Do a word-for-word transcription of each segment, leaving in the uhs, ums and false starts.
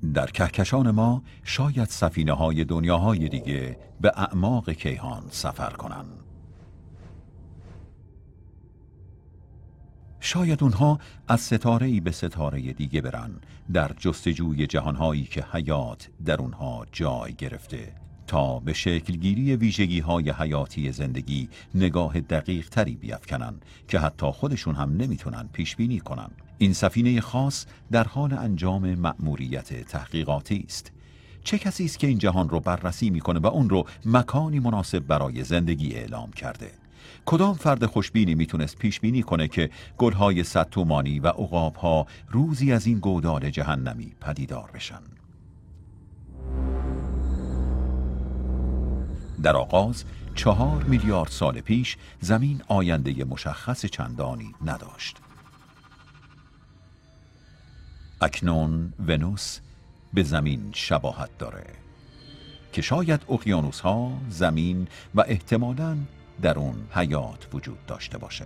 در کهکشان ما شاید سفینه‌های دنیاهای دیگه به اعماق کیهان سفر کنن. شاید اونها از ستاره‌ای به ستاره دیگه برن در جستجوی جهانهایی که حیات در اونها جای گرفته تا به شکلگیری ویژگی‌های حیاتی زندگی نگاه دقیق تری بیفکنن که حتی خودشون هم نمیتونن پیش بینی کنن. این سفینه خاص در حال انجام مأموریت تحقیقاتی است. چه کسی است که این جهان رو بررسی میکنه و اون رو مکانی مناسب برای زندگی اعلام کرده؟ کدام فرد خوشبینی میتونست پیش بینی کنه که گلهای صد تومانی و عقابها روزی از این گودال جهنمی پدیدار بشن؟ در آغاز چهار میلیارد سال پیش زمین آینده مشخص چندانی نداشت. اکنون ونوس به زمین شباهت داره که شاید اقیانوس‌ها، زمین و احتمالاً در اون حیات وجود داشته باشه.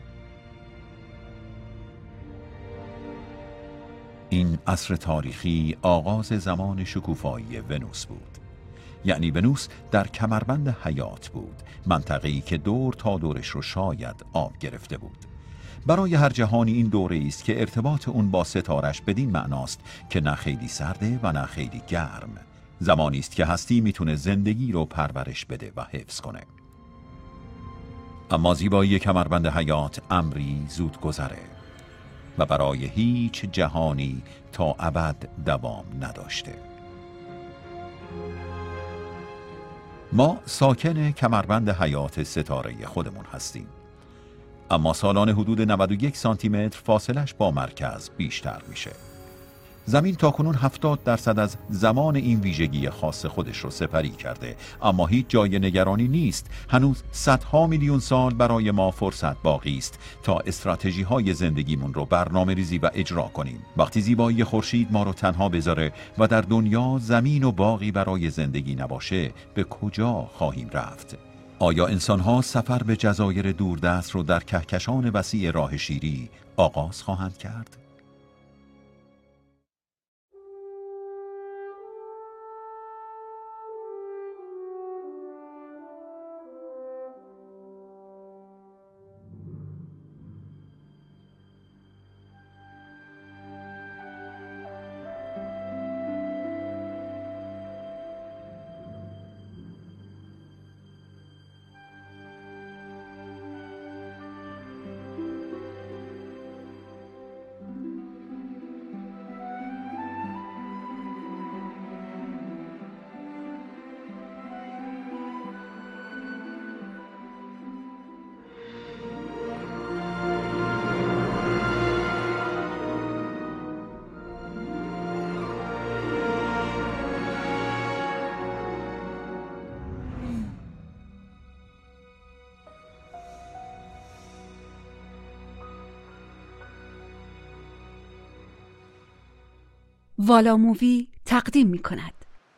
این عصر تاریخی آغاز زمان شکوفایی ونوس بود. یعنی ونوس در کمربند حیات بود، منطقه‌ای که دور تا دورش رو شاید آب گرفته بود. برای هر جهانی این دوره است که ارتباط اون با ستارش بدین معناست که نه خیلی سرده و نه خیلی گرم. زمانی است که هستی میتونه زندگی رو پرورش بده و حفظ کنه. اما زیبایی کمربند حیات امری زود گذره و برای هیچ جهانی تا ابد دوام نداشته. ما ساکن کمربند حیات ستاره خودمون هستیم، اما سالانه حدود نود و یک سانتی متر فاصلش با مرکز بیشتر میشه. زمین تاکنون هفتاد درصد از زمان این ویژگی خاص خودش رو سپری کرده، اما هیچ جای نگرانی نیست. هنوز صدها میلیون سال برای ما فرصت باقی است تا استراتژی های زندگیمون رو برنامه ریزی و اجرا کنیم. وقتی زیبایی خورشید ما رو تنها بذاره و در دنیا زمین و باغی برای زندگی نباشه، به کجا خواهیم رفت؟ آیا انسان‌ها سفر به جزایر دوردست رو در کهکشان وسیع راه شیری آغاز خواهند کرد؟ والا مووی تقدیم می کند.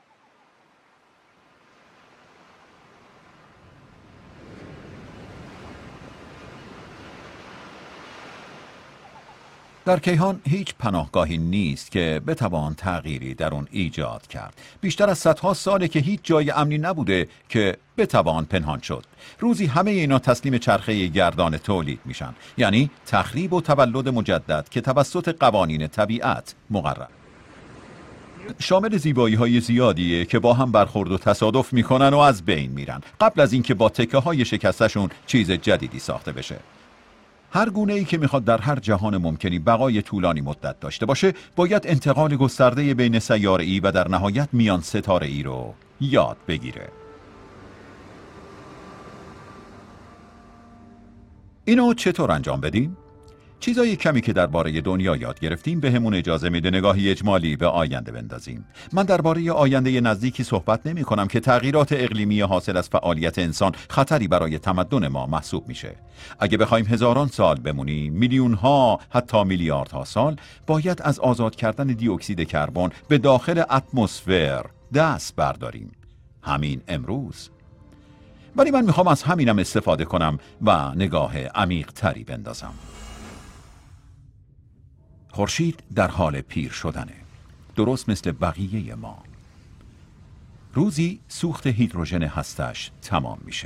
در کیهان هیچ پناهگاهی نیست که بتوان تغییری در اون ایجاد کرد. بیشتر از صدها ساله که هیچ جای امنی نبوده که بتوان پنهان شد. روزی همه اینا تسلیم چرخه گردان تولید میشن، یعنی تخریب و تولد مجدد که توسط قوانین طبیعت مقرر. شامل زیبایی های زیادیه که با هم برخورد و تصادف میکنن و از بین میرن قبل از اینکه با تکه های شکستشون چیز جدیدی ساخته بشه. هر گونه ای که میخواد در هر جهان ممکنی بقای طولانی مدت داشته باشه، باید انتقال گسترده بین سیاره‌ای و در نهایت میان ستاره‌ای رو یاد بگیره. اینو چطور انجام بدیم؟ چیزای کمی که درباره دنیا یاد گرفتیم به همون اجازه میده نگاهی اجمالی به آینده بندازیم. من درباره آینده نزدیکی صحبت نمی کنم که تغییرات اقلیمی حاصل از فعالیت انسان خطری برای تمدن ما محسوب میشه. اگه بخوایم هزاران سال بمونیم، میلیون ها حتی میلیاردها سال، باید از آزاد کردن دی اکسید کربن به داخل اتمسفر دست برداریم. همین امروز. ولی من میخوام از همینم استفاده کنم و نگاه عمیق تری بندازم. خورشید در حال پیر شدنه. درست مثل بقیه ما. روزی سوخت هیدروژن هستش تمام میشه.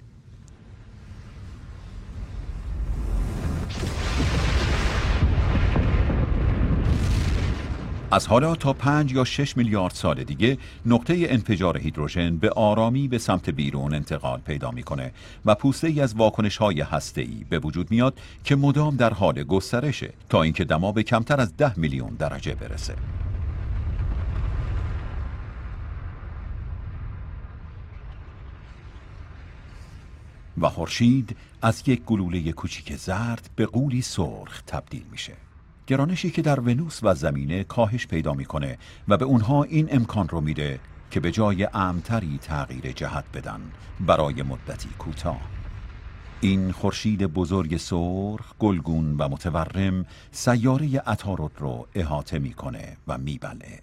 از حالا تا پنج یا شش میلیارد سال دیگه نقطه انفجار هیدروژن به آرامی به سمت بیرون انتقال پیدا میکنه و پوسته ای از واکنش های هسته‌ای به وجود میاد که مدام در حال گسترشه تا اینکه دما به کمتر از ده میلیون درجه برسه. و خورشید از یک گلوله کوچیک زرد به غولی سرخ تبدیل میشه. گرانشی که در ونوس و زمینه کاهش پیدا میکنه و به اونها این امکان رو میده که به جای امتری تغییر جهت بدن برای مدتی کوتاه. این خورشید بزرگ سرخ، گلگون و متورم سیاره عطارد رو احاطه میکنه و میبلعه.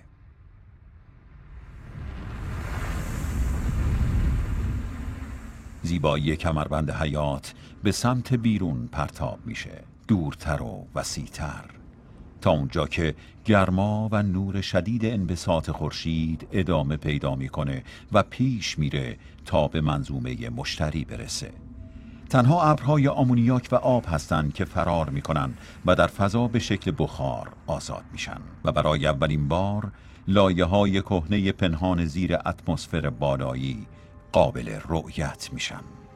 زیبایی کمربند حیات به سمت بیرون پرتاب میشه، دورتر و وسیع‌تر، تا اونجا که گرما و نور شدید انبساط خورشید ادامه پیدا میکنه و پیش میره تا به منظومه مشتری برسه. تنها ابرهای آمونیاک و آب هستند که فرار میکنن و در فضا به شکل بخار آزاد میشن و برای اولین بار لایه‌های کهنه پنهان زیر اتمسفر بالایی قابل رؤیت میشن.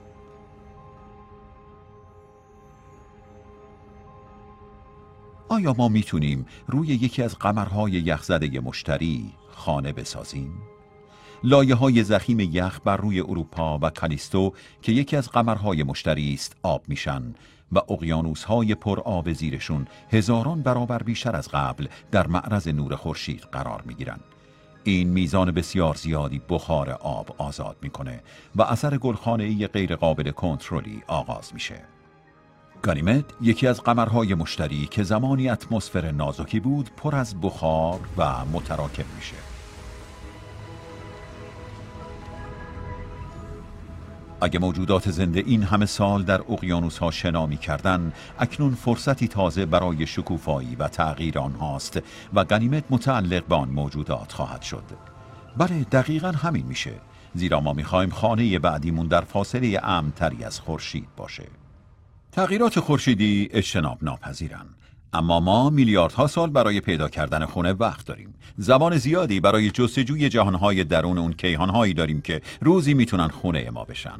آیا ما میتونیم روی یکی از قمرهای یخزده مشتری خانه بسازیم؟ لایه‌های ضخیم یخ بر روی اروپا و کالیستو که یکی از قمرهای مشتری است آب میشن و اقیانوس‌های پر آب زیرشون هزاران برابر بیشتر از قبل در معرض نور خورشید قرار میگیرن. این میزان بسیار زیادی بخار آب آزاد میکنه و اثر گلخانه‌ای غیر قابل کنترلی آغاز میشه. گانیمد یکی از قمرهای مشتری که زمانی اتمسفر نازکی بود پر از بخار و متراکم میشه. اگه موجودات زنده این همه سال در اقیانوس‌ها شنا می‌کردن، اکنون فرصتی تازه برای شکوفایی و تغییر آنهاست و گانیمد متعلق به آن موجودات خواهد شد. بله، دقیقاً همین میشه، زیرا ما می‌خوایم خانه بعدیمون در فاصله امن‌تری از خورشید باشه. تغییرات خورشیدی اجتناب ناپذیرن، اما ما میلیاردها سال برای پیدا کردن خونه وقت داریم. زمان زیادی برای جستجوی جهانهای درون اون کیهانهایی داریم که روزی میتونن خونه ما بشن.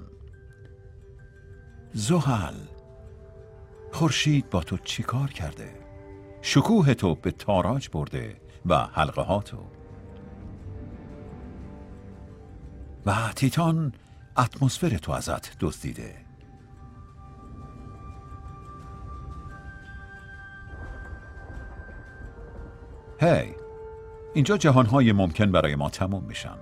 زحل، خورشید با تو چی کار کرده؟ شکوه تو به تاراج برده و حلقه ها تو. و تیتان اتمسفر تو ازت دزدیده. هی، hey, اینجا جهانهای ممکن برای ما تموم میشن.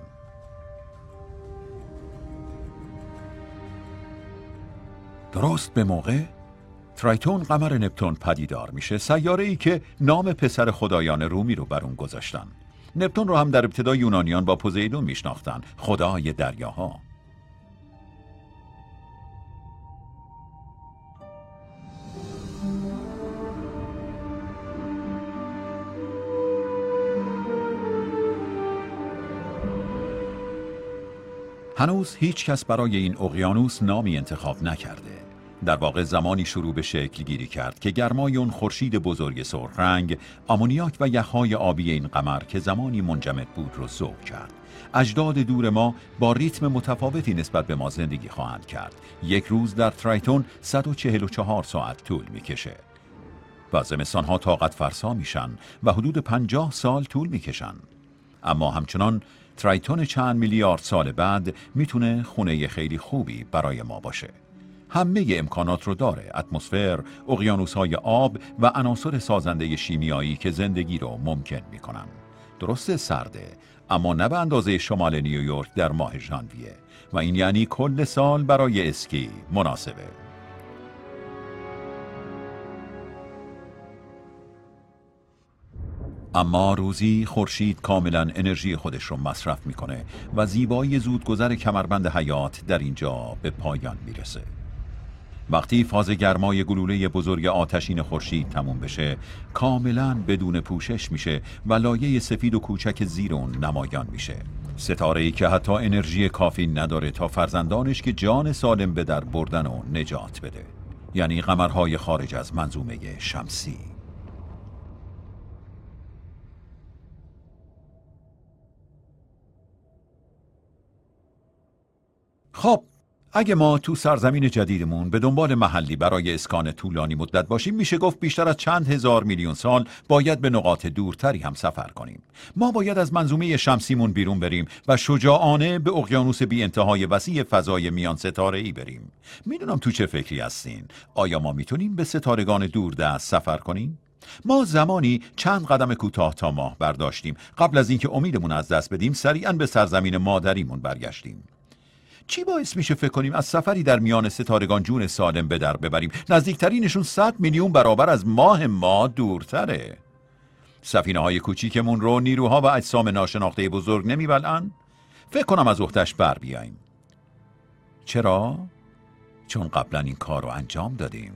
درست به موقع ترایتون قمر نپتون پدیدار میشه، سیاره‌ای که نام پسر خدایان رومی رو بر اون گذاشتن. نپتون رو هم در ابتدا یونانیان با پوزیدون میشناختن، خدای دریاها. هنوز هیچ کس برای این اقیانوس نامی انتخاب نکرده. در واقع زمانی شروع به شکل گیری کرد که گرمای اون خورشید بزرگ سرخ رنگ، آمونیاک و یخهای آبی این قمر که زمانی منجمد بود رو ذوب کرد. اجداد دور ما با ریتم متفاوتی نسبت به ما زندگی خواهند کرد. یک روز در ترایتون صد و چهل و چهار ساعت طول میکشه. و زمستانها طاقت فرسا میشن و حدود پنجاه سال طول میکشن. اما همچنان ترایتون چند میلیارد سال بعد میتونه خونه خیلی خوبی برای ما باشه. همه امکانات رو داره، اتمسفر، اقیانوس‌های آب و عناصر سازنده شیمیایی که زندگی رو ممکن میکنن. درسته سرده، اما نه به اندازه شمال نیویورک در ماه ژانویه و این یعنی کل سال برای اسکی مناسبه. اما روزی خورشید کاملا انرژی خودش رو مصرف میکنه و زیبایی زودگذر کمربند حیات در اینجا به پایان میرسه. وقتی فاز گرمای گلوله بزرگ آتشین خورشید تموم بشه، کاملاً بدون پوشش میشه و لایه سفید و کوچک زیر اون نمایان میشه. ستاره‌ای که حتی انرژی کافی نداره تا فرزندانش که جان سالم به در بردن و نجات بده. یعنی قمرهای خارج از منظومه شمسی. خب اگه ما تو سرزمین جدیدمون به دنبال محلی برای اسکان طولانی مدت باشیم، میشه گفت بیشتر از چند هزار میلیون سال باید به نقاط دورتری هم سفر کنیم. ما باید از منظومه شمسیمون بیرون بریم و شجاعانه به اقیانوس بی انتهای وسیع فضای میان ستاره‌ای بریم. میدونم تو چه فکری هستین. آیا ما میتونیم به ستارگان دوردست سفر کنیم؟ ما زمانی چند قدم کوتاه تا ماه برداشتیم. قبل از اینکه امیدمون از دست بدیم، سریعاً به سرزمین مادریمون برگشتیم. چی باعث میشه فکر کنیم از سفری در میان ستارگان جون سالم به در ببریم؟ نزدیکترینشون صد میلیون برابر از ماه ما دورتره. سفینه های کوچیکمون رو نیروها و اجسام ناشناخته بزرگ نمیبلن؟ فکر کنم از عهده‌اش بر بیاییم. چرا؟ چون قبلا این کار رو انجام دادیم.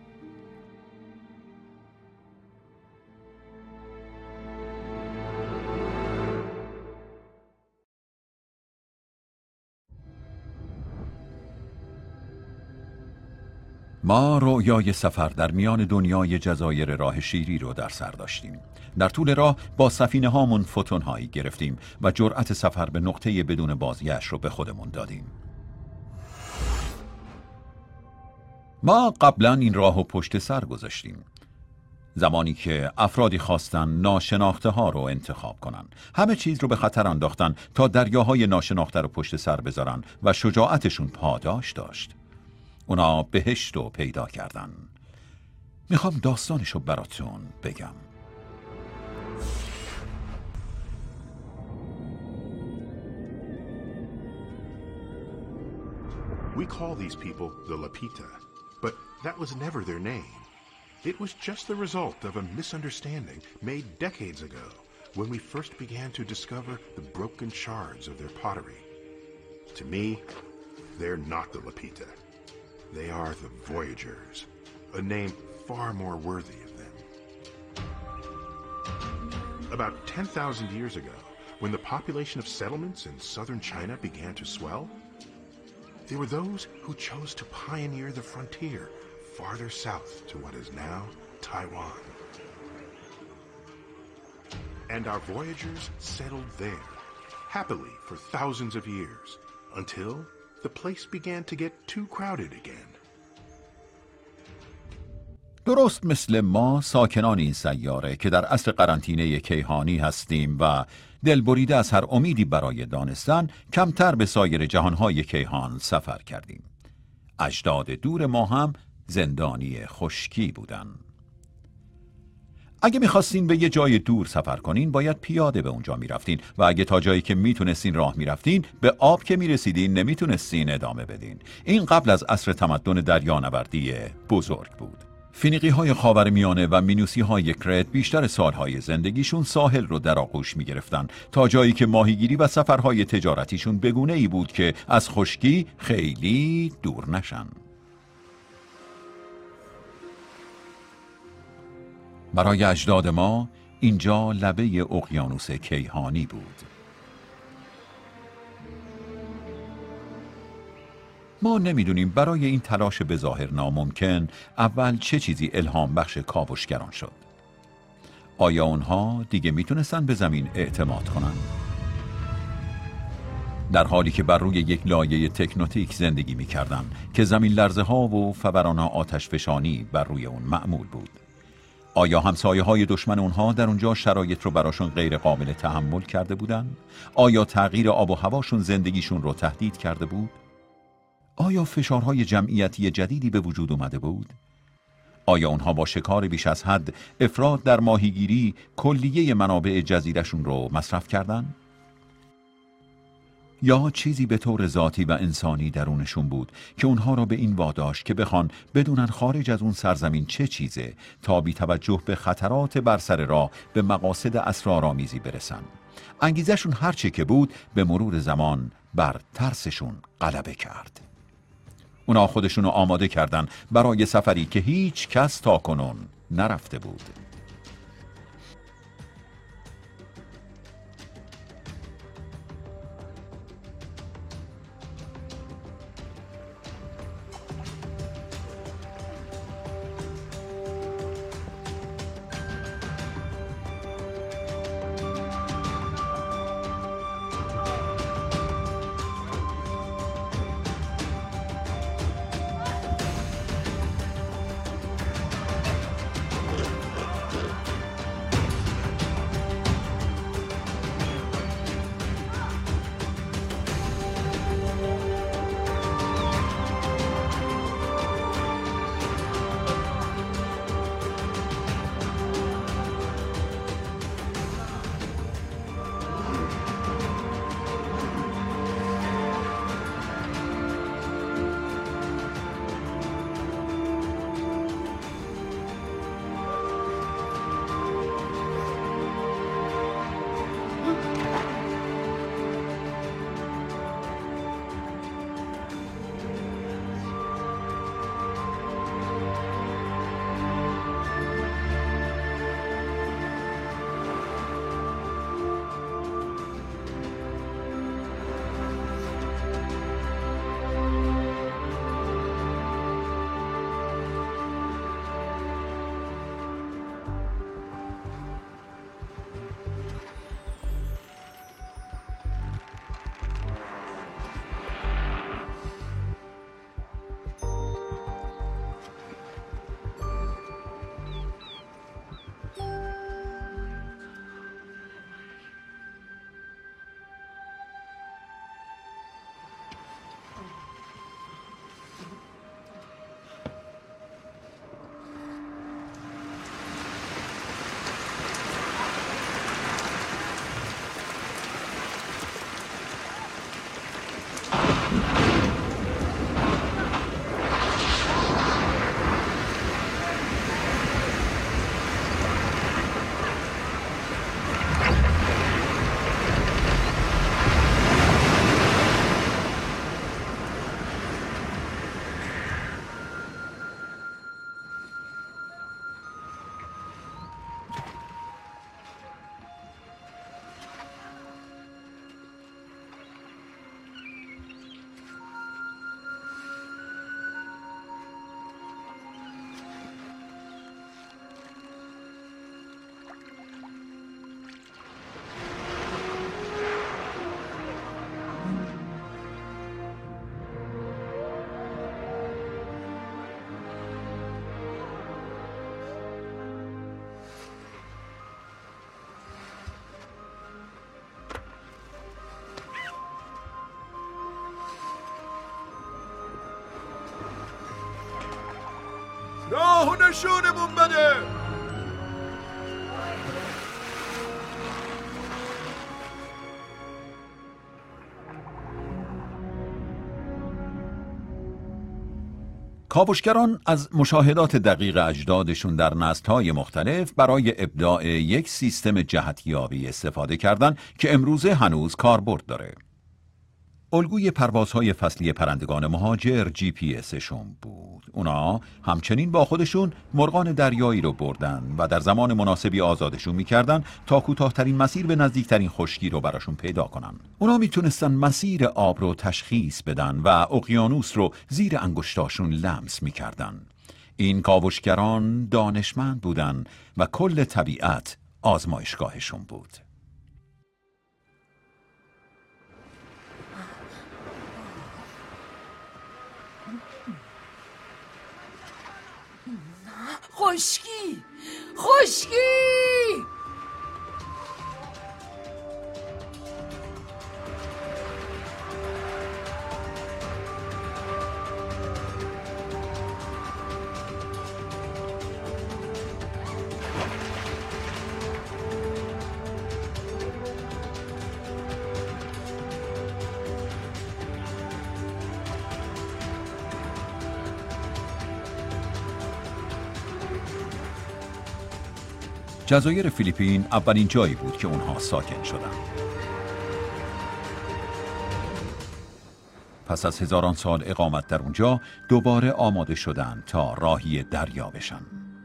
ما رویای سفر در میان دنیای جزایر راه شیری رو در سر داشتیم. در طول راه با سفینه هامون فوتون هایی گرفتیم و جرأت سفر به نقطه بدون بازگشت رو به خودمون دادیم. ما قبلا این راهو پشت سر گذاشتیم. زمانی که افرادی خواستن ناشناخته ها رو انتخاب کنن، همه چیز رو به خطر انداختن تا دریاهای ناشناخته رو پشت سر بذارن و شجاعتشون پاداش داشت. اونا بهشت رو پیدا کردن. میخوام داستانشو براتون بگم. We call these people the Lapita, but that was never their name. It was just the result of a misunderstanding made decades ago when we first began to discover the broken shards of their pottery. To me, they're not the Lapita. They are the Voyagers, a name far more worthy of them. About ten thousand years ago, when the population of settlements in southern China began to swell, they were those who chose to pioneer the frontier farther south to what is now Taiwan. And our voyagers settled there, happily for thousands of years, until the place began to get too crowded again. درست مثل ما ساکنان این سیاره که در عصر قرنطینه کیهانی هستیم و دلبریده از هر امیدی برای دانستن، کمتر به سایر جهانهای کیهان سفر کردیم. اجداد دور ما هم زندانی خشکی بودن. اگه میخواستین به یه جای دور سفر کنین، باید پیاده به اونجا میرفتین و اگه تا جایی که میتونستین راه میرفتین، به آب که میرسیدین نمیتونستین ادامه بدین. این قبل از عصر تمدن دریانوردی بزرگ بود. فینیقی های خاورمیانه و مینوسی های کرت بیشتر سالهای زندگیشون ساحل رو در آغوش می گرفتن، تا جایی که ماهیگیری و سفرهای تجارتیشون بگونه ای بود که از خشکی خیلی دور نشن. برای اجداد ما اینجا لبه اقیانوس کیهانی بود. ما نمیدونیم برای این تلاش به ظاهر ناممکن اول چه چیزی الهام بخش کاوشگران شد. آیا اونها دیگه میتونستن به زمین اعتماد کنن؟ در حالی که بر روی یک لایه تکنوتیک زندگی میکردن که زمین لرزه ها و فوران آتش فشانی بر روی اون معمول بود. آیا همسایه های دشمن اونها در اونجا شرایط رو براشون غیر قابل تحمل کرده بودن؟ آیا تغییر آب و هواشون زندگیشون رو تهدید کرده بود؟ آیا فشارهای جمعیتی جدیدی به وجود اومده بود؟ آیا اونها با شکار بیش از حد، افراط در ماهیگیری، کلیه منابع جزیره‌شون رو مصرف کردن؟ یا چیزی به طور ذاتی و انسانی درونشون بود که اونها را به این واداشت که بخوان بدونن خارج از اون سرزمین چه چیزه تا بی توجه به خطرات بر سر راه به مقاصد اسرارآمیزی برسن. انگیزشون هرچه که بود به مرور زمان بر ترسشون غلبه کرد. اونا خودشونو آماده کردن برای سفری که هیچ کس تا کنون نرفته بود. راه و نشونمون بده. کاوشگران از مشاهدات دقیق اجدادشون در نسل‌های مختلف برای ابداع یک سیستم جهتیابی استفاده کردند که امروزه هنوز کاربرد داره. الگوی پروازهای فصلی پرندگان مهاجر جی پی اسشون بود. اونا همچنین با خودشون مرغان دریایی رو بردن و در زمان مناسبی آزادشون میکردن تا کوتاه‌ترین مسیر به نزدیکترین خشکی رو براشون پیدا کنن. اونا میتونستن مسیر آب رو تشخیص بدن و اقیانوس رو زیر انگشتاشون لمس میکردن. این کاوشگران دانشمند بودن و کل طبیعت آزمایشگاهشون بود. خشکی خشکی جزایر فیلیپین اولین جایی بود که اونها ساکن شدند. پس از هزاران سال اقامت در اونجا دوباره آماده شدن تا راهی دریا بشن.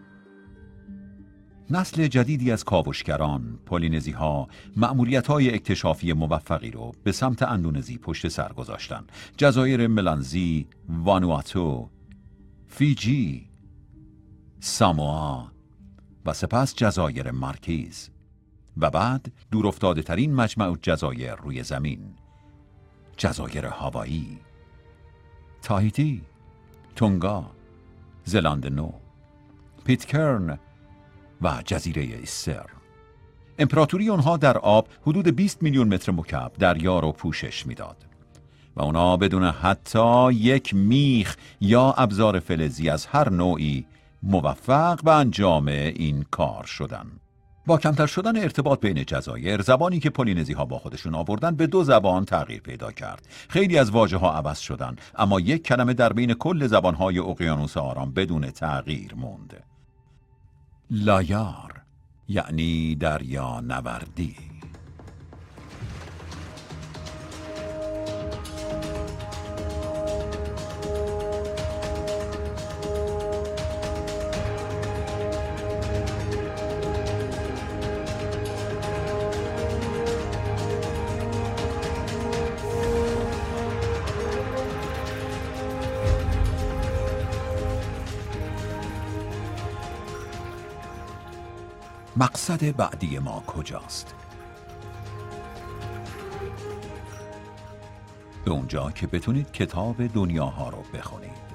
نسل جدیدی از کاوشگران، پولینزی ها، مأموریت های اکتشافی موفقی رو به سمت اندونزی پشت سر گذاشتن. جزایر ملانزی، وانواتو، فیجی، ساموآ و سپس جزایر مارکیز و بعد دور افتاده ترین مجمع جزایر روی زمین، جزایر هاوایی، تاهیتی، تونگا، زلاند نو، پیتکرن و جزیره ایستر. امپراتوری اونها در آب حدود بیست میلیون متر مکعب دریا رو پوشش میداد و اونا بدون حتی یک میخ یا ابزار فلزی از هر نوعی موفق به انجام این کار شدن. با کمتر شدن ارتباط بین جزایر، زبانی که پولینزی ها با خودشون آوردن به دو زبان تغییر پیدا کرد. خیلی از واژه ها عوض شدن، اما یک کلمه در بین کل زبان های اقیانوس آرام بدون تغییر موند. لایار یعنی دریا نوردی. مقصد بعدی ما کجاست؟ به اونجا که بتونید کتاب دنیاها رو بخونید.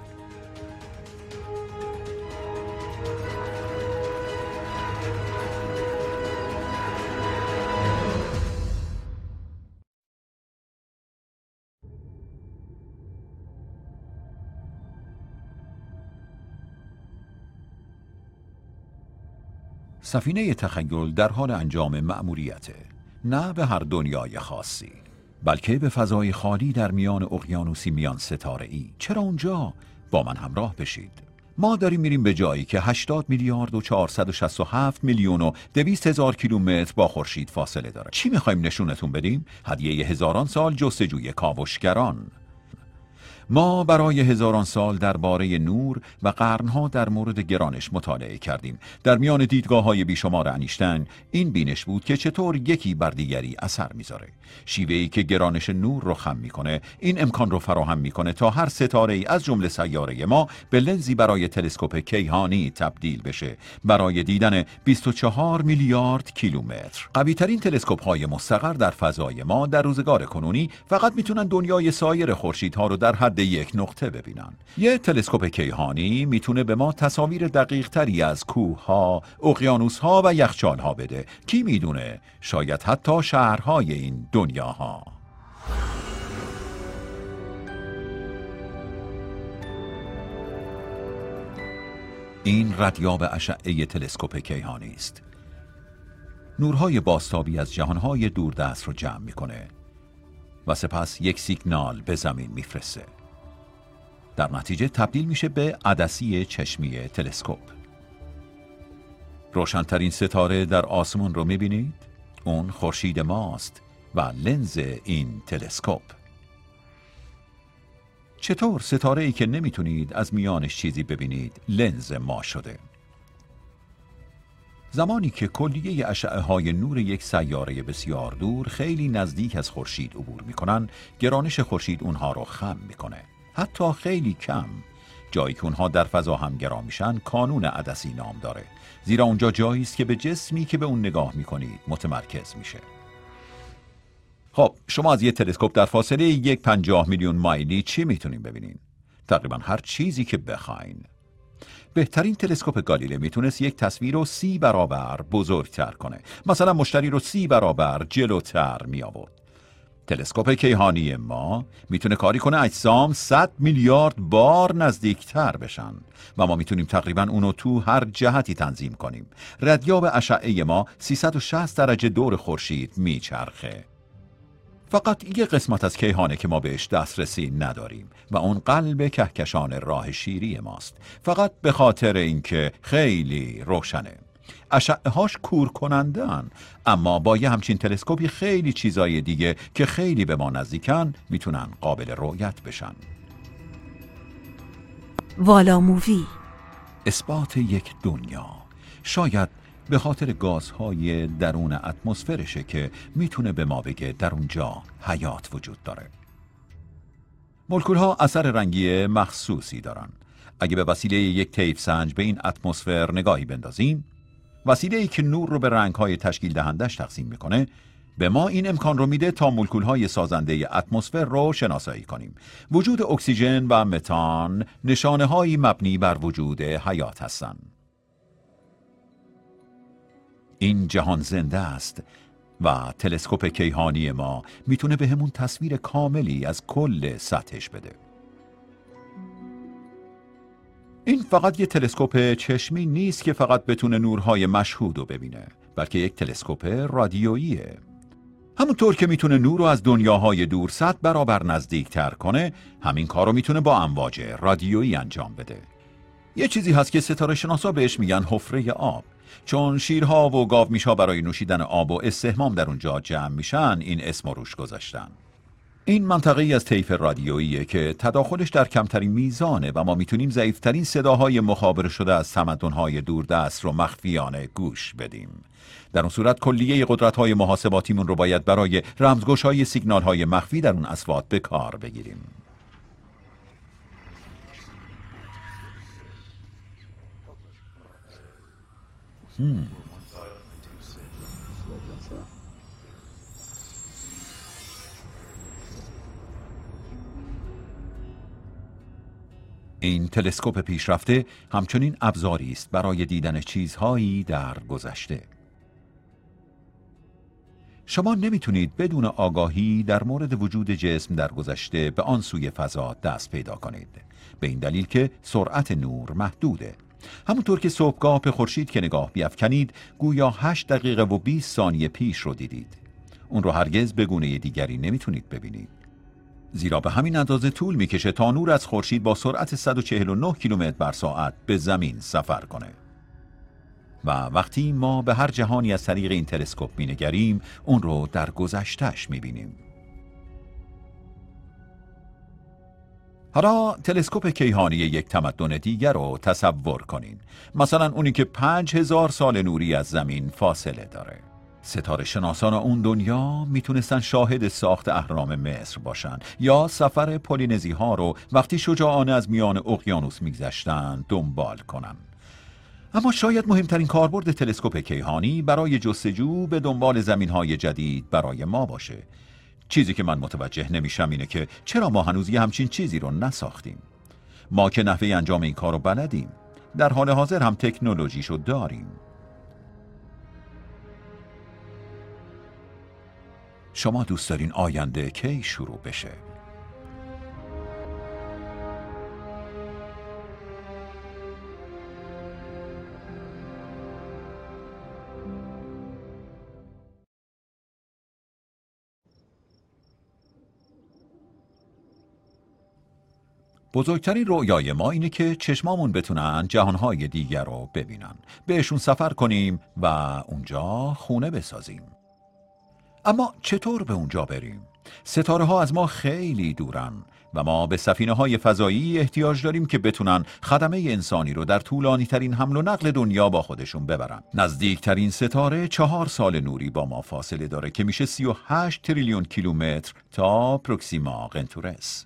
سفینه تخیل در حال انجام مأموریته، نه به هر دنیای خاصی، بلکه به فضای خالی در میان اقیانوسی میان ستاره‌ای. چرا اونجا؟ با من همراه بشید. ما داریم میریم به جایی که هشتاد میلیارد و چهارصد و شصت و هفت میلیون و دویست هزار کیلومتر با خورشید فاصله داره. چی میخوایم نشونتون بدیم؟ هدیه هزاران سال جستجوی کاوشگران. ما برای هزاران سال درباره نور و قرنها در مورد گرانش مطالعه کردیم. در میان دیدگاه‌های بیشمار انیشتین این بینش بود که چطور یکی بر دیگری اثر میذاره. شیوهی که گرانش نور رو خم میکنه این امکان رو فراهم میکنه تا هر ستاره‌ای از جمله سیاره ما به لنزی برای تلسکوپ کیهانی تبدیل بشه برای دیدن بیست و چهار میلیارد کیلومتر. قوی‌ترین تلسکوپ‌های مستقر در فضای ما در روزگار کنونی فقط میتونن دنیای سایر خورشیدها رو در حد یک نقطه ببینن. یه تلسکوپ کیهانی میتونه به ما تصاویر دقیق تری از کوه‌ها، اقیانوس‌ها و یخچال‌ها بده. کی میدونه؟ شاید حتی شهرهای این دنیاها. این ردیاب اشعه تلسکوپ کیهانی است. نورهای بازتابی از جهانهای دوردست رو جمع میکنه و سپس یک سیگنال به زمین میفرسته. در نتیجه تبدیل میشه به عدسی چشمی تلسکوپ. روشن‌ترین ستاره در آسمون رو میبینید؟ اون خورشید ماست و لنز این تلسکوپ. چطور ستاره‌ای که نمیتونید از میانش چیزی ببینید لنز ما شده؟ زمانی که کلیه اشعه‌های نور یک سیاره بسیار دور خیلی نزدیک از خورشید عبور میکنن، گرانش خورشید اونها رو خم میکنه. حتی خیلی کم. جایی که اونها در فضا هم گران میشن کانون عدسی نام داره، زیرا اونجا جایی است که به جسمی که به اون نگاه میکنید متمرکز میشه. خب شما از یه تلسکوپ در فاصله یک پنجاه میلیون مایلی چی میتونین ببینین؟ تقریبا هر چیزی که بخواین. بهترین تلسکوپ گالیله میتونست یک تصویر رو سی برابر بزرگتر کنه. مثلا مشتری رو سی برابر جلوتر می آورد. تلسکوپ کیهانی ما میتونه کاری کنه اجسام صد میلیارد بار نزدیکتر بشن و ما میتونیم تقریبا اونو تو هر جهتی تنظیم کنیم. ردیاب اشعه ما سیصد و شصت درجه دور خورشید میچرخه. فقط یه قسمت از کیهانه که ما بهش دسترسی نداریم و اون قلب کهکشان راه شیری ماست، فقط به خاطر اینکه خیلی روشنه. اشعه‌هاش کور کننده‌ان، اما با یه همچین تلسکوپی خیلی چیزای دیگه که خیلی به ما نزدیکن میتونن قابل رؤیت بشن. والا مووی اثبات یک دنیا، شاید به خاطر گازهای درون اتمسفرشه که میتونه به ما بگه در اونجا حیات وجود داره. مولکول‌ها اثر رنگی مخصوصی دارن. اگه به وسیله یک طیف سنج به این اتمسفر نگاهی بندازیم، وسیله‌ای که نور رو به رنگ‌های تشکیل دهندش تقسیم میکنه، به ما این امکان رو میده تا مولکول‌های سازنده اتمسفر رو شناسایی کنیم. وجود اکسیژن و متان نشانه‌هایی مبنی بر وجود حیات هستند. این جهان زنده است و تلسکوپ کیهانی ما میتونه به همون تصویر کاملی از کل سطحش بده. این فقط یه تلسکوپ چشمی نیست که فقط بتونه نورهای مشهود رو ببینه، بلکه یک تلسکوپ رادیوییه. همونطور که میتونه نور رو از دنیاهای دور صد برابر نزدیکتر کنه، همین کار رو میتونه با امواج رادیویی انجام بده. یه چیزی هست که ستاره شناسا بهش میگن حفره آب، چون شیرها و گاومیشها برای نوشیدن آب و استحمام در اونجا جمع میشن این اسم رو روش گذاشتن. این منطقه‌ای از طیف رادیوییه که تداخلش در کمترین میزانه و ما میتونیم ضعیف‌ترین صداهای مخابره شده از تمدن‌های دوردست رو مخفیانه گوش بدیم. در اون صورت کلیه قدرت‌های محاسباتیمون رو باید برای رمزگشایی سیگنال‌های مخفی در اون اصوات به کار بگیریم. هم. این تلسکوپ پیشرفته همچنین ابزاری است برای دیدن چیزهایی در گذشته. شما نمیتونید بدون آگاهی در مورد وجود جسم در گذشته به آن سوی فضا دست پیدا کنید، به این دلیل که سرعت نور محدوده. همونطور که صبحگاه به خورشید که نگاه بیفکنید گویا هشت دقیقه و بیست ثانیه پیش رو دیدید. اون رو هرگز به گونه دیگری نمیتونید ببینید، زیرا به همین اندازه طول میکشه تا نور از خورشید با سرعت صد و چهل و نه کیلومتر بر ساعت به زمین سفر کنه. و وقتی ما به هر جهانی از طریق این تلسکوپ مینگریم، اون رو در گذشته‌اش میبینیم. حالا تلسکوپ کیهانی یک تمدن دیگر رو تصور کنین، مثلا اونی که پنج هزار سال نوری از زمین فاصله داره. ستاره شناسان اون دنیا میتونستن شاهد ساخت اهرام مصر باشن یا سفر پولینزی ها رو وقتی شجاعانه از میان اقیانوس میگذشتن دنبال کنن. اما شاید مهمترین کاربرد تلسکوپ کیهانی برای جستجو به دنبال زمین‌های جدید برای ما باشه. چیزی که من متوجه نمیشم اینه که چرا ما هنوز یه همچین چیزی رو نساختیم. ما که نحوه انجام این کار رو بلدیم، در حال حاضر هم تکنولوژیشو داریم. شما دوست دارین آینده کی شروع بشه؟ بزرگترین رویای ما اینه که چشمامون بتونن جهانهای دیگر رو ببینن، بهشون سفر کنیم و اونجا خونه بسازیم. اما چطور به اونجا بریم؟ ستاره ها از ما خیلی دورن و ما به سفینه های فضایی احتیاج داریم که بتونن خدمه انسانی رو در طولانی ترین حمل و نقل دنیا با خودشون ببرن. نزدیکترین ستاره چهار سال نوری با ما فاصله داره که میشه سی و هشت تریلیون کیلومتر تا پروکسیما قنتورس.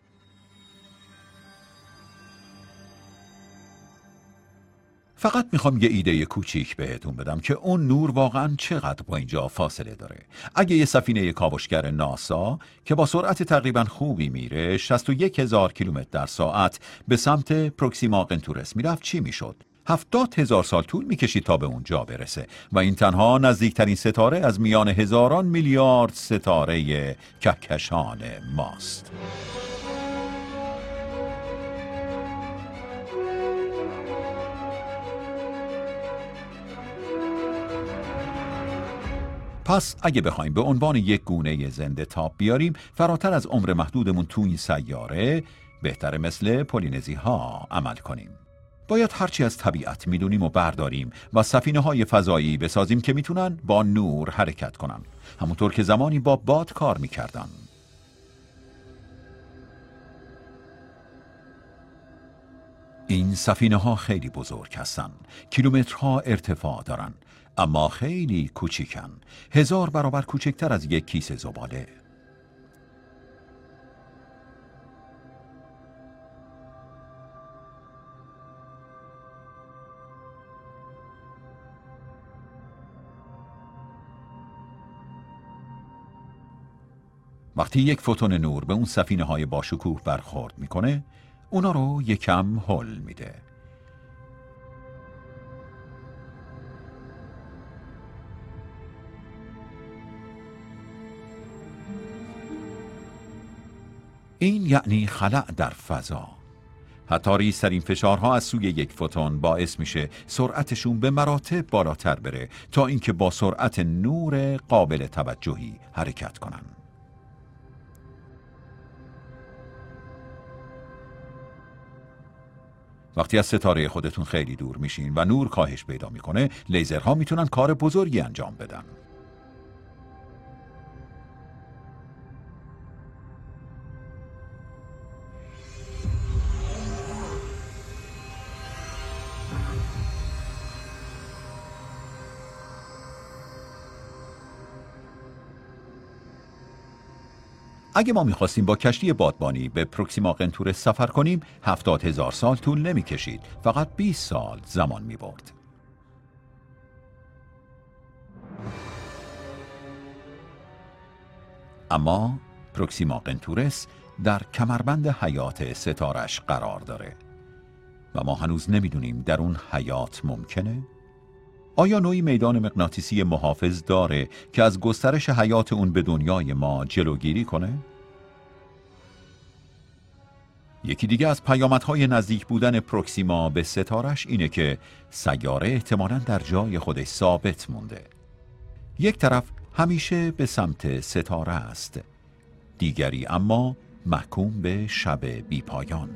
فقط میخوام یه ایده کوچیک بهتون بدم که اون نور واقعا چقدر با اینجا فاصله داره. اگه یه سفینه کاوشگر ناسا که با سرعت تقریبا خوبی میره شصت و یک هزار کیلومتر در ساعت به سمت پروکسیما قنتورس میرفت چی میشد؟ هفتاد هزار سال طول میکشید تا به اونجا برسه و این تنها نزدیکترین ستاره از میان هزاران میلیارد ستاره کهکشان ماست. پس اگه بخوایم به عنوان یک گونه زنده تاب بیاریم فراتر از عمر محدودمون تو این سیاره، بهتره مثل پولینزی ها عمل کنیم. باید هرچی از طبیعت میدونیم و برداریم و سفینه های فضایی بسازیم که میتونن با نور حرکت کنن، همونطور که زمانی با باد کار میکردن. این سفینه ها خیلی بزرگ هستن، کیلومترها ارتفاع دارن، اما خیلی کوچیکن، هزار برابر کوچکتر از یک کیسه زباله. وقتی یک فوتون نور به اون سفینه های باشکوه برخورد میکنه، اونا رو یکم هل میده. این یعنی خلأ در فضا. حتی ریزترین فشارها از سوی یک فوتون باعث میشه سرعتشون به مراتب بالاتر بره تا اینکه با سرعت نور قابل توجهی حرکت کنن. وقتی از ستاره خودتون خیلی دور میشین و نور کاهش پیدا میکنه، لیزرها میتونن کار بزرگی انجام بدن. اگه ما میخواستیم با کشتی بادبانی به پروکسیما قنتورس سفر کنیم، هفتاد هزار سال طول نمیکشید، فقط بیست سال زمان میبرد. اما پروکسیما قنتورس در کمربند حیات ستارش قرار داره و ما هنوز نمیدونیم در اون حیات ممکنه؟ آیا نوعی میدان مغناطیسی محافظ داره که از گسترش حیات اون به دنیای ما جلوگیری کنه؟ یکی دیگه از پیامدهای نزدیک بودن پروکسیما به ستارش اینه که سیاره احتمالاً در جای خودش ثابت مونده. یک طرف همیشه به سمت ستاره است، دیگری اما محکوم به شب بی پایان.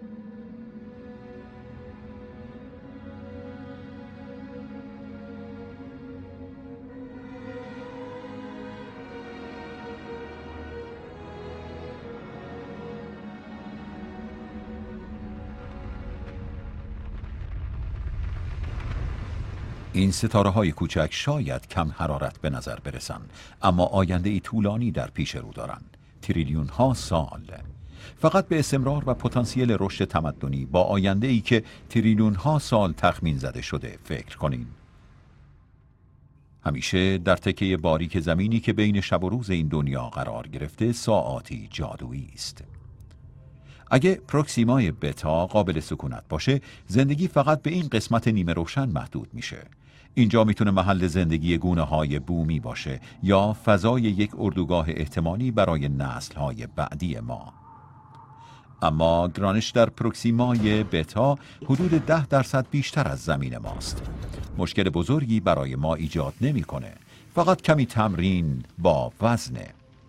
این ستاره های کوچک شاید کم حرارت به نظر برسن، اما آینده ای طولانی در پیش رو دارن، تریلیون ها سال. فقط به استمرار و پتانسیل رشد تمدنی با آینده ای که تریلیون ها سال تخمین زده شده فکر کنین. همیشه در تکه باریک زمینی که بین شب و روز این دنیا قرار گرفته ساعاتی جادویی است. اگه پروکسیمای بتا قابل سکونت باشه، زندگی فقط به این قسمت نیمه روشن محدود میشه. اینجا میتونه محل زندگی گونه های بومی باشه یا فضای یک اردوگاه احتمالی برای نسل های بعدی ما. اما گرانش در پروکسیمای بتا حدود ده درصد بیشتر از زمین ماست. مشکل بزرگی برای ما ایجاد نمیکنه، فقط کمی تمرین با وزنه.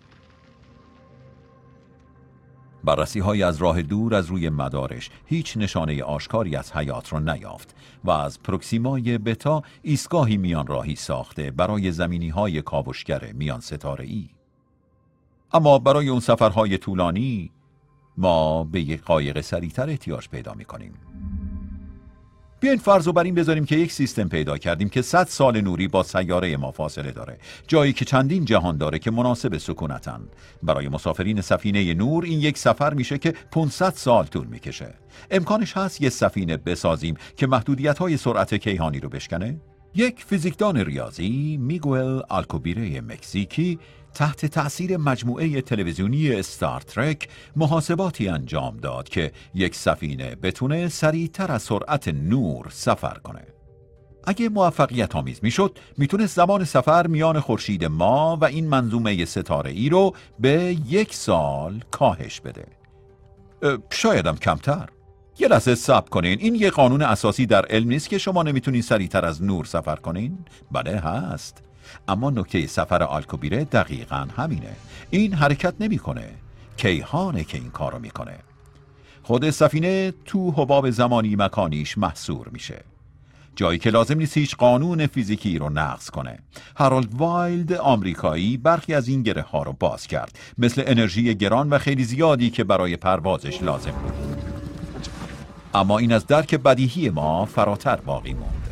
بررسی های از راه دور از روی مدارش هیچ نشانه آشکاری از حیات را نیافت و از پروکسیمای بتا ایستگاهی میان راهی ساخته برای زمینی های کاوشگر میان ستاره ای. اما برای اون سفرهای طولانی ما به یک قایق سریعتر احتیاج پیدا می کنیم. بیاین فرض رو بر این بذاریم که یک سیستم پیدا کردیم که صد سال نوری با سیاره ما فاصله داره، جایی که چندین جهان داره که مناسب سکونتن. برای مسافرین سفینه نور این یک سفر میشه که پانصد سال طول میکشه. امکانش هست یه سفینه بسازیم که محدودیت‌های سرعت کیهانی رو بشکنه؟ یک فیزیکدان ریاضی، میگوئل آلکوبیره مکزیکی، تحت تأثیر مجموعه تلویزیونی استار ترک محاسباتی انجام داد که یک سفینه بتونه سریعتر از سرعت نور سفر کنه. اگه موفقیت آمیز میشد، میتونه زمان سفر میان خورشید ما و این منظومه ستاره ای رو به یک سال کاهش بده. شایدم کمتر. یه لحظه صبر کنین، این یه قانون اساسی در علم نیست که شما نمیتونین سریعتر از نور سفر کنین؟ بله هست. اما نکته سفر آلکوبیره دقیقاً همینه. این حرکت نمیکنه، کیهانه که این کارو میکنه. خود سفینه تو حباب زمانی مکانیش محصور میشه، جایی که لازم نیست هیچ قانون فیزیکی رو نقض کنه. هارولد وایلد آمریکایی برخی از این گره ها رو باز کرد، مثل انرژی گران و خیلی زیادی که برای پروازش لازم بود. اما این از درک بدیهی ما فراتر باقی موند.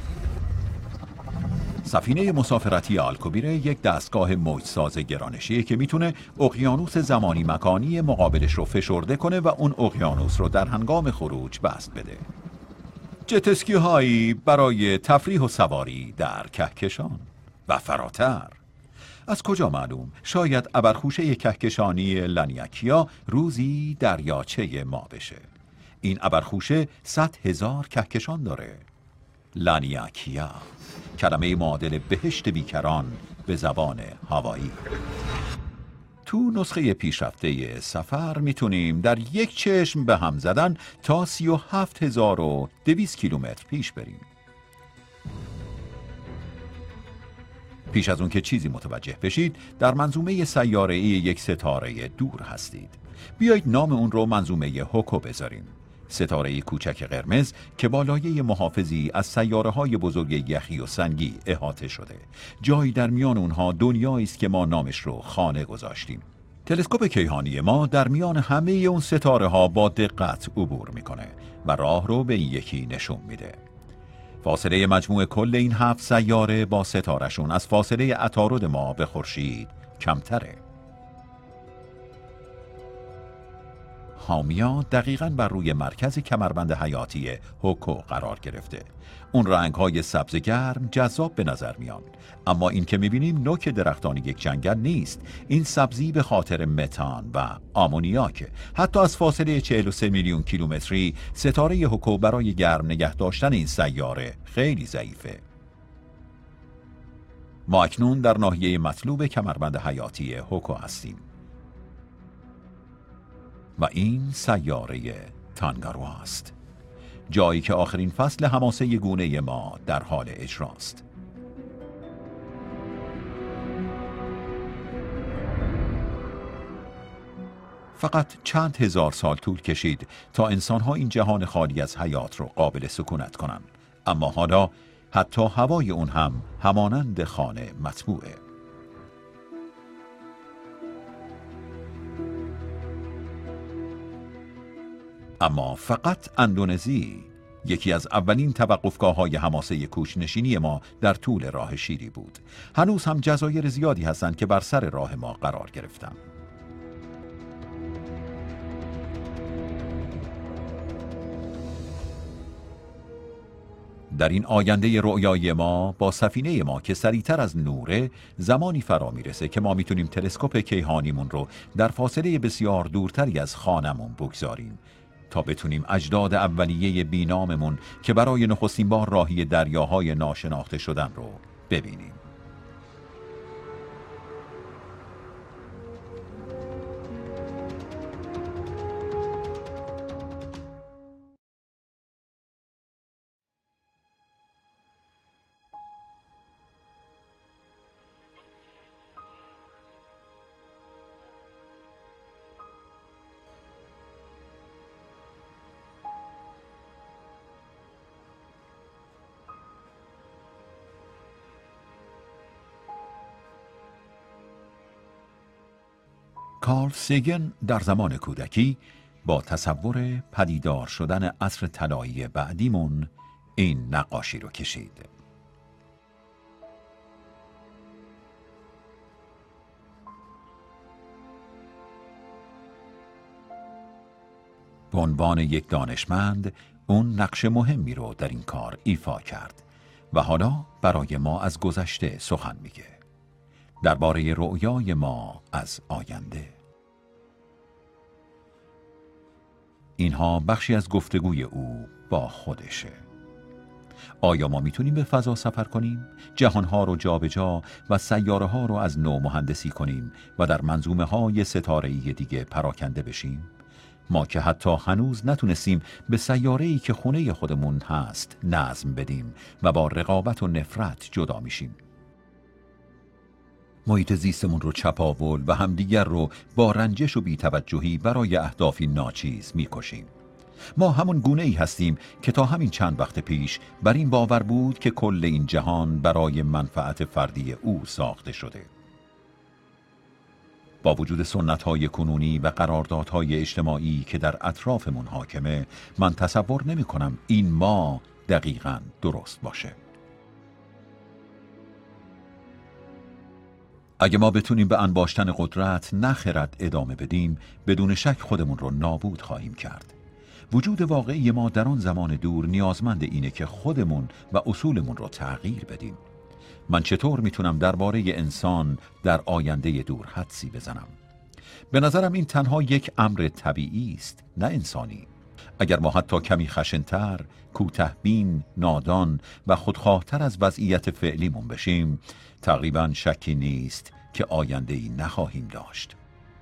سفینه مسافرتی آلکوبیره یک دستگاه موجساز گرانشیه که میتونه اقیانوس زمانی مکانی مقابلش رو فشرده کنه و اون اقیانوس رو در هنگام خروج بست بده. جت اسکی هایی برای تفریح و سواری در کهکشان و فراتر. از کجا معلوم؟ شاید ابرخوشه کهکشانی لانیاکیا روزی دریاچه ما بشه. این ابرخوشه صد هزار کهکشان داره. لانیاکیا، کلمه معادل بهشت بیکران به زبان هوایی. تو نسخه پیشرفته سفر میتونیم در یک چشم به هم زدن تا سی و هفت هزار و دویست کیلومتر پیش بریم. پیش از اون که چیزی متوجه بشید، در منظومه سیاره‌ای یک ستاره دور هستید. بیایید نام اون رو منظومه هوکو بذاریم. ستاره کوچک قرمز که با لایه محافظی از سیاره‌های بزرگ یخی و سنگی احاطه شده. جایی در میان اونها دنیایی است که ما نامش رو خانه گذاشتیم. تلسکوپ کیهانی ما در میان همه اون ستاره‌ها با دقت عبور میکنه و راه رو به این یکی نشون میده. فاصله مجموع کل این هفت سیاره با ستاره‌شون از فاصله عطارد ما به خورشید کمتره. هامیا دقیقاً بر روی مرکز کمربند حیاتی هوکو قرار گرفته. اون رنگ‌های سبز گرم جذاب به نظر میان، اما این که می‌بینیم نوک درختان یک جنگل نیست. این سبزی به خاطر متان و آمونیاک. حتی از فاصله چهل و سه میلیون کیلومتری ستاره هوکو برای گرم نگه داشتن این سیاره خیلی ضعیفه. ما اکنون در ناحیه مطلوب کمربند حیاتی هوکو هستیم و این سیاره تانگارو است، جایی که آخرین فصل حماسه گونه ما در حال اجراست. فقط چند هزار سال طول کشید تا انسان‌ها این جهان خالی از حیات رو قابل سکونت کنن، اما حالا حتی هوای اون هم همانند خانه مطبوعه. اما فقط اندونزی، یکی از اولین توقفگاه‌های حماسه کوچ‌نشینی ما در طول راه شیری بود. هنوز هم جزایر زیادی هستند که بر سر راه ما قرار گرفتند. در این آینده رؤیای ما با سفینه ما که سریعتر از نوره، زمانی فرا میرسه که ما میتونیم تلسکوپ کیهانیمون رو در فاصله بسیار دورتری از خانمون بگذاریم تا بتونیم اجداد اولیه بیناممون که برای نخستین بار راهی دریاهای ناشناخته شدن رو ببینیم. کارل سیگن در زمان کودکی با تصور پدیدار شدن عصر طلایی بعدیمون این نقاشی رو کشید. به عنوان یک دانشمند اون نقش مهمی رو در این کار ایفا کرد و حالا برای ما از گذشته سخن میگه، درباره رؤیای ما از آینده. اینها بخشی از گفتگوی او با خودشه. آیا ما میتونیم به فضا سفر کنیم، جهانها رو جابجا و سیاره ها رو از نو مهندسی کنیم و در منظومه های ستاره‌ای دیگه پراکنده بشیم؟ ما که حتی هنوز نتونستیم به سیاره‌ای که خونه خودمون هست نظم بدیم و با رقابت و نفرت جدا میشیم. محیط زیستمون رو چپاول و همدیگر رو با رنجش و بی‌توجهی برای اهدافی ناچیز میکشیم. ما همون گونه ای هستیم که تا همین چند وقت پیش بر این باور بود که کل این جهان برای منفعت فردی او ساخته شده. با وجود سنت‌های کنونی و قراردادهای اجتماعی که در اطرافمون حاکمه، من تصور نمی کنم این ما دقیقاً درست باشه. اگه ما بتونیم به انباشتن قدرت نه خرد ادامه بدیم، بدون شک خودمون رو نابود خواهیم کرد. وجود واقعی ما در آن زمان دور نیازمند اینه که خودمون و اصولمون رو تغییر بدیم. من چطور میتونم درباره انسان در آینده دور حدسی بزنم؟ به نظرم این تنها یک امر طبیعی است، نه انسانی. اگر ما حتی کمی خشن‌تر، کوتاه‌بین، نادان و خودخواه‌تر از وضعیت فعلیمون بشیم، تقریباً شکی نیست که آینده‌ای نخواهیم داشت.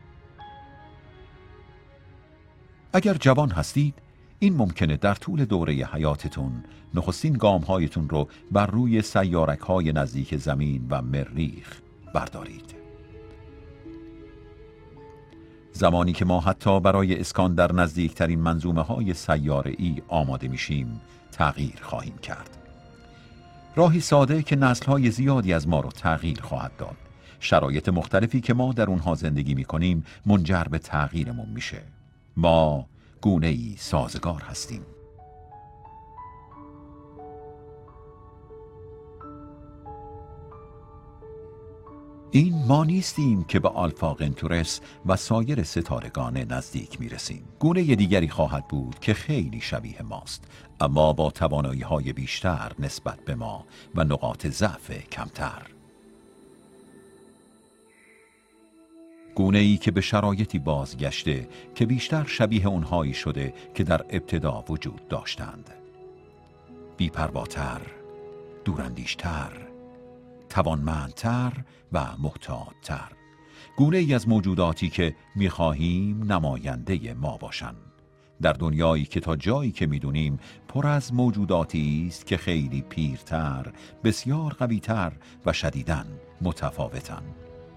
اگر جوان هستید، این ممکنه در طول دوره حیاتتون نخستین گام‌هایتون رو بر روی سیارک‌های نزدیک زمین و مریخ بردارید. زمانی که ما حتی برای اسکان در نزدیکترین منظومه‌های سیاره‌ای آماده میشیم، تغییر خواهیم کرد. راهی ساده که نسل‌های زیادی از ما رو تغییر خواهد داد. شرایط مختلفی که ما در اونها زندگی می‌کنیم منجر به تغییرمون میشه. ما گونه‌ای سازگار هستیم. این ما نیستیم که به آلفا قنتورس و سایر ستارگان نزدیک میرسیم. گونه دیگری خواهد بود که خیلی شبیه ماست، اما با توانایی‌های بیشتر نسبت به ما و نقاط ضعف کمتر. گونه‌ای که به شرایطی بازگشته که بیشتر شبیه اونهایی شده که در ابتدا وجود داشتند. بی‌پرواتر، دوراندیشتر، توانمندتر و محتاط‌تر. گونه‌ای از موجوداتی که می‌خواهیم نماینده ما باشند. در دنیایی که تا جایی که می‌دونیم پر از موجوداتی است که خیلی پیرتر، بسیار قوی‌تر و شدیداً متفاوتند.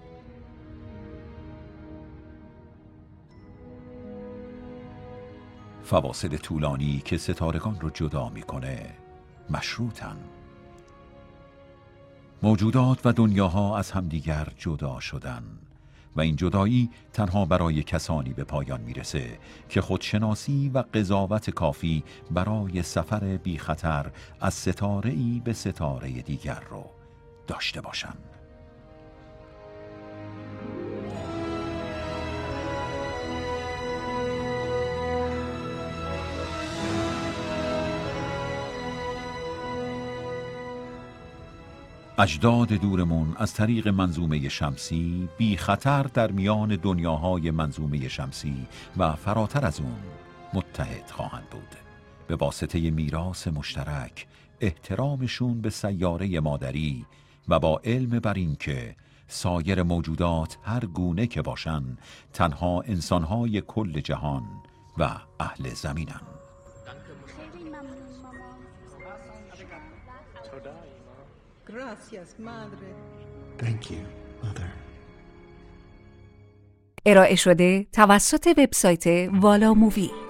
فواصل طولانی که ستارگان رو جدا میکنه مشروطن. موجودات و دنیاها از همدیگر جدا شدن و این جدایی تنها برای کسانی به پایان میرسه که خودشناسی و قضاوت کافی برای سفر بی خطر از ستاره‌ای به ستاره دیگر رو داشته باشن. اجداد دورمون از طریق منظومه شمسی بی خطر در میان دنیاهای منظومه شمسی و فراتر از اون متحد خواهند بود. به واسطه میراث مشترک، احترامشون به سیاره مادری و با علم بر این که سایر موجودات هر گونه که باشن تنها انسانهای کل جهان و اهل زمینن. Gracias, madre. Thank you, mother. ارائه شده توسط وبسایت والا مووی.